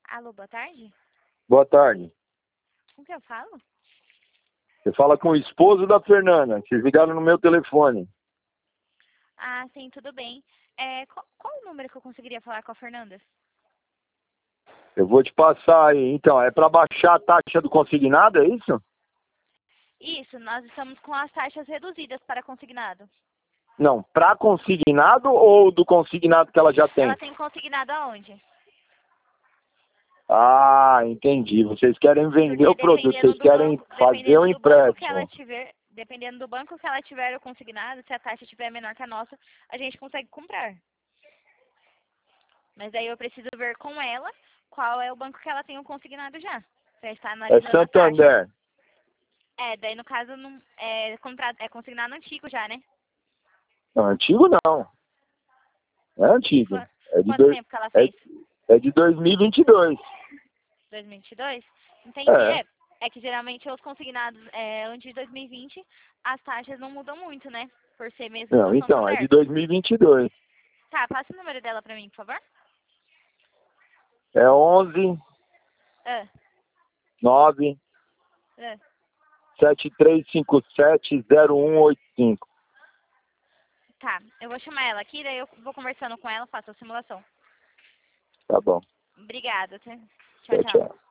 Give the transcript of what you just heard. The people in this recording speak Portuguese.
Alô, boa tarde? Boa tarde. Com que eu falo? Você fala com o esposo da Fernanda. Vocês ligaram no meu telefone. Ah, sim, tudo bem. Qual o número que eu conseguiria falar com a Fernanda? Eu vou te passar aí. Então, é para baixar a taxa do consignado, é isso? Isso, nós estamos com as taxas reduzidas para consignado. Não, para consignado ou do consignado que ela já tem? Ela tem consignado aonde? Ah, entendi. Vocês querem vender Porque o produto, vocês querem fazer o dependendo do banco que ela empréstimo. tiver, dependendo do banco que ela tiver o consignado, se a taxa estiver menor que a nossa, a gente consegue comprar. Mas aí eu preciso ver com ela qual é o banco que ela tem o consignado já. Pra estar É analisando a taxa. Santander. Daí no caso não, é consignado antigo já, né? Não, antigo não. É antigo. É de, Quanto tempo que ela é, fez? é de 2022. 2022? Entendi. É. É que geralmente os consignados antes de 2020, as taxas não mudam muito, né? Por ser mesmo Não, do então, é de Santander. 2022. Tá, passa o número dela pra mim, por favor. É 11 Ah, 9 ah. 7357 0185. Tá, eu vou chamar ela aqui, daí eu vou conversando com ela, faço a simulação. Tá bom. Obrigada, tá? Tchau, Tchau, tchau. tchau.